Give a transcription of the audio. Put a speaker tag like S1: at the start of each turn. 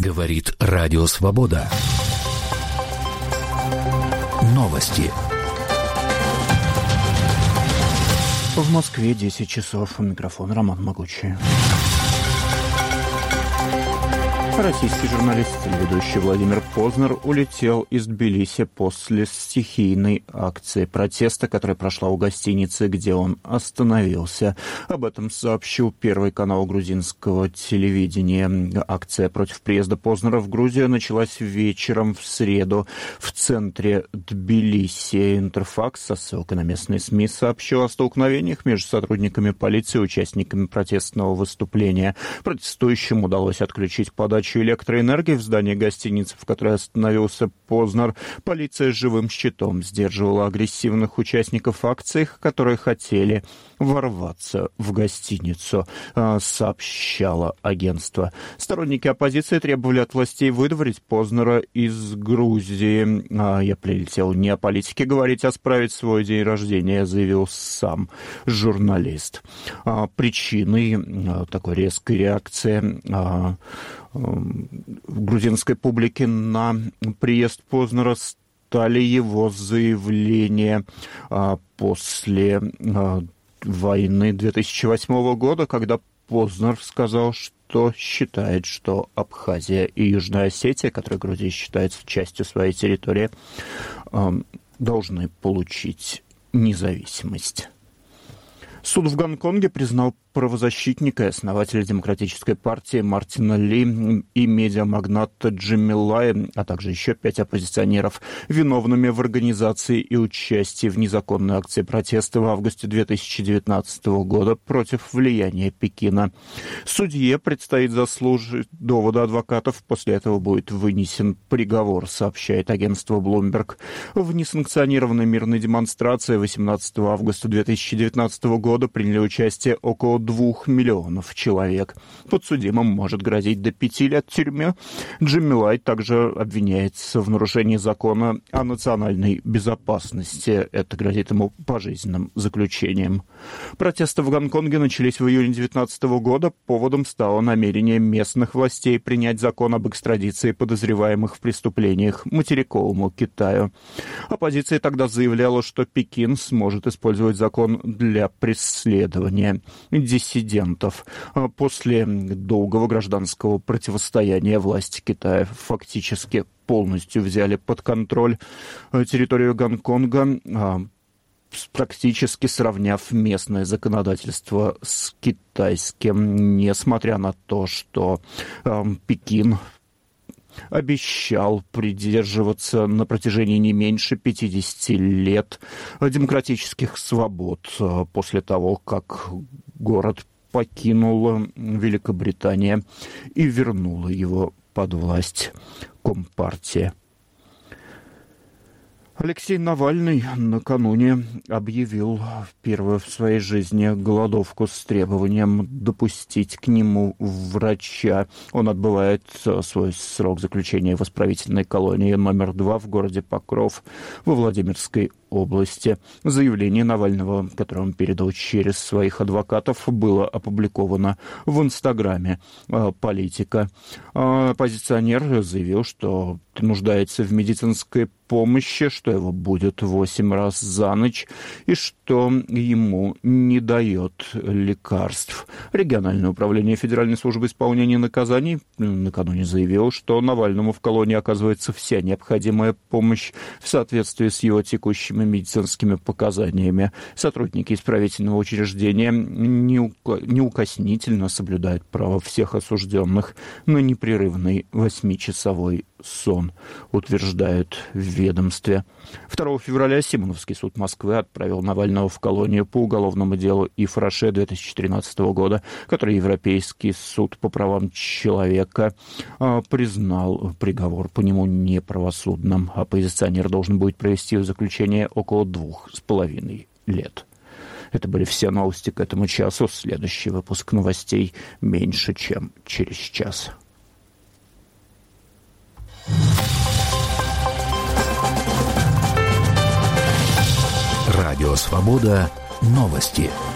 S1: Говорит Радио Свобода. Новости.
S2: В Москве 10 часов. У микрофона Роман Могучий. Российский журналист и телеведущий Владимир Познер улетел из Тбилиси после стихийной акции протеста, которая прошла у гостиницы, где он остановился. Об этом сообщил Первый канал грузинского телевидения. Акция против приезда Познера в Грузию началась вечером в среду в центре Тбилиси. Интерфакс со ссылкой на местные СМИ сообщил о столкновениях между сотрудниками полиции и участниками протестного выступления. Протестующим удалось отключить подачу электроэнергии в здании гостиницы, в которой остановился Познер. Полиция живым щитом сдерживала агрессивных участников акции, которые хотели ворваться в гостиницу, сообщало агентство. Сторонники оппозиции требовали от властей выдворить Познера из Грузии. «Я прилетел не о политике говорить, а справить свой день рождения», заявил сам журналист. Причиной такой резкой реакции грузинской публики на приезд Познера стали его заявления после войны 2008 года, когда Познер сказал, что считает, что Абхазия и Южная Осетия, которые Грузия считает частью своей территории, должны получить независимость. Суд в Гонконге признал правозащитника и основателя Демократической партии Мартина Ли и медиамагната Джимми Лая, а также еще 5 оппозиционеров, виновными в организации и участии в незаконной акции протеста в августе 2019 года против влияния Пекина. Судье предстоит заслушать доводы адвокатов, после этого будет вынесен приговор, сообщает агентство Bloomberg. В несанкционированной мирной демонстрации 18 августа 2019 года приняли участие около 2 миллионов человек. Подсудимым может грозить до 5 лет тюрьмы. Джимми Лай также обвиняется в нарушении закона о национальной безопасности. Это грозит ему пожизненным заключением. Протесты в Гонконге начались в июне 2019 года. Поводом стало намерение местных властей принять закон об экстрадиции подозреваемых в преступлениях материковому Китаю. Оппозиция тогда заявляла, что Пекин сможет использовать закон для преследования диссидентов. После долгого гражданского противостояния власти Китая фактически полностью взяли под контроль территорию Гонконга, практически сравняв местное законодательство с китайским, несмотря на то, что Пекин обещал придерживаться на протяжении не меньше 50 лет демократических свобод после того, как город покинула Великобритания и вернула его под власть Компартия. Алексей Навальный накануне объявил первую в своей жизни голодовку с требованием допустить к нему врача. Он отбывает свой срок заключения в исправительной колонии номер 2 в городе Покров во Владимирской области. Заявление Навального, которое он передал через своих адвокатов, было опубликовано в Инстаграме «Политика». Оппозиционер заявил, что нуждается в медицинской помощи, что его будет 8 раз за ночь и что ему не дает лекарств. Региональное управление Федеральной службы исполнения наказаний накануне заявило, что Навальному в колонии оказывается вся необходимая помощь в соответствии с его текущими медицинскими показаниями. Сотрудники исправительного учреждения неукоснительно соблюдают право всех осужденных на непрерывный 8-часовой сон, утверждают в ведомстве. 2 февраля Симоновский суд Москвы отправил Навального в колонию по уголовному делу Ифраше 2013 года, который Европейский суд по правам человека признал приговор по нему неправосудным. Оппозиционер должен будет провести в заключение около 2,5 лет. Это были все новости к этому часу. Следующий выпуск новостей меньше, чем через час.
S1: Радио Свобода. Новости.